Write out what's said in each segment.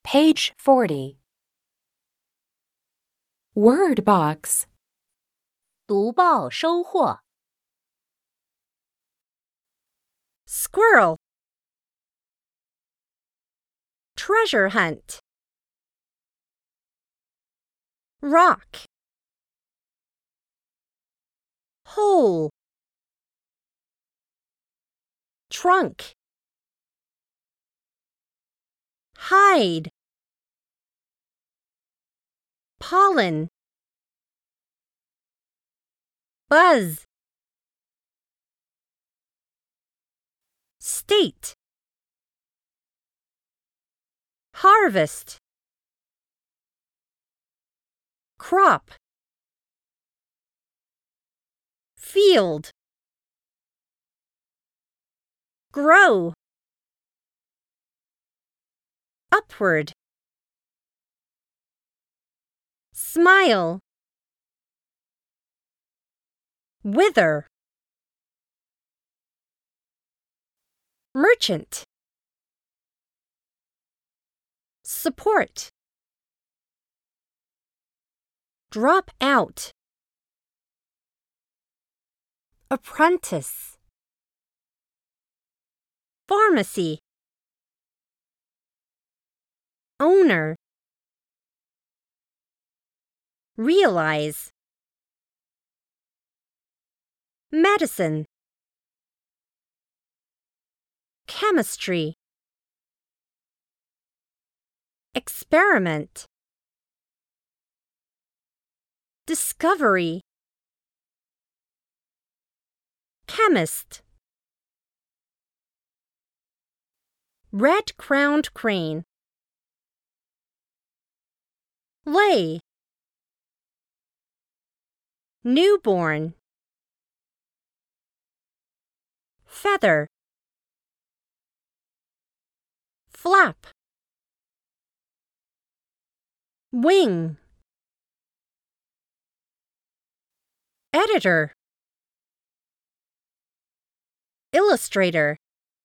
Page 40. Word box. 读报收获 Squirrel. Treasure hunt. Rock. Hole. Trunk. Hide. Pollen. Buzz. State. Harvest. Crop. Field. Grow. Upward. Smile. Wither. Merchant. Support. Drop out. Apprentice. Pharmacy. Owner. Realize. Medicine. Chemistry. Experiment. Discovery. Chemist. Red-crowned crane. Lay. Newborn. Feather. Flap. Wing. Editor. Illustrator.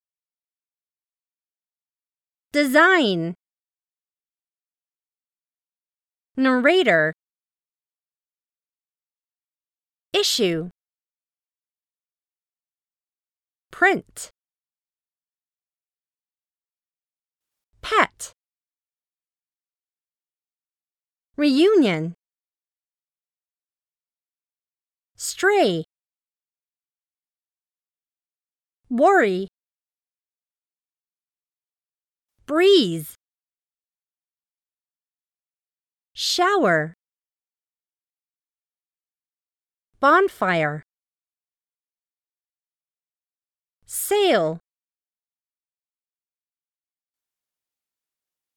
Design. Narrator. Issue. Print. Pet. Reunion. Stray. Worry. Breeze. Shower. Bonfire. Sail.